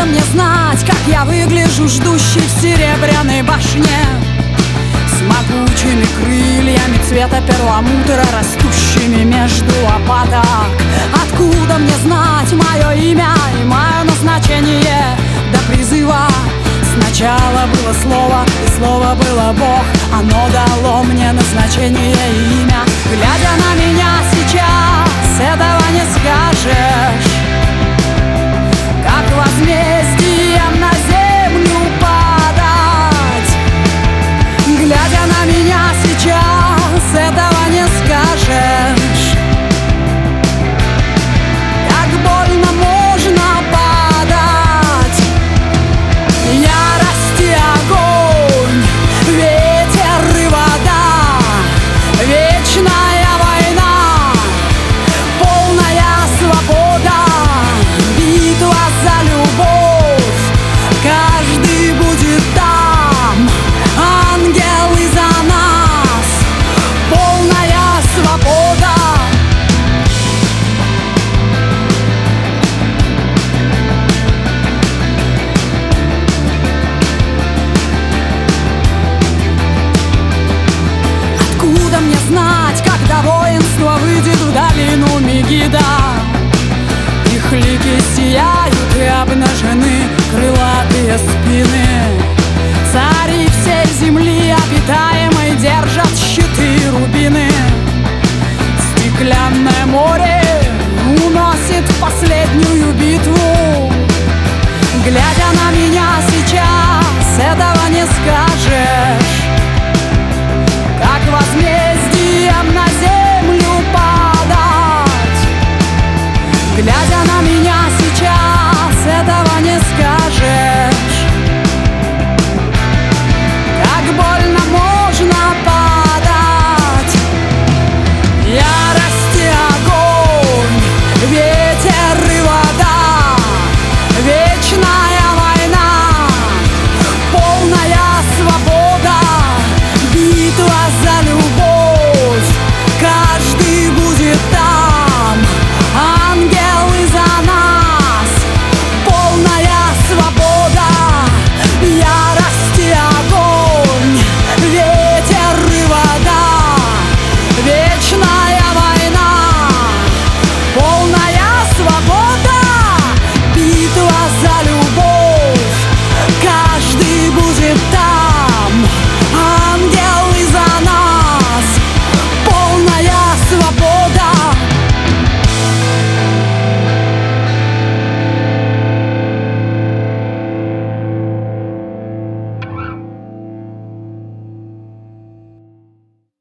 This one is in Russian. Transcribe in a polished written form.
Откуда мне знать, как я выгляжу, ждущий в серебряной башне, с могучими крыльями цвета перламутра, растущими между лопаток? Откуда мне знать мое имя и мое назначение до призыва? Сначала было слово, и слово было Бог. Оно дало мне назначение и имя. Глядя на меня сейчас, этого не скажешь. Как возмездием на землю падать. Глядя на меня сейчас, этого не скажешь. Как больно можно падать. Ярость и огонь, ветер и вода, вечная война, полная свобода, битва за любовь. Каждый будет там, ангелы за нас, полная свобода. Откуда мне знать, когда воинство выйдет в долину Мегида? Их лики сияют и обнажены крылатые спины. Цари всей земли обитаемой держат щиты и рубины. Стеклянное море уносит последнюю битву. Глядя на меня сейчас, этого не скажешь. Как возмездием на землю падать. Глядя на меня сейчас, этого не скажешь. Как больно можно падать. Ярость и огонь, ветер и вода, вечная война, полная свобода, битва за любовь.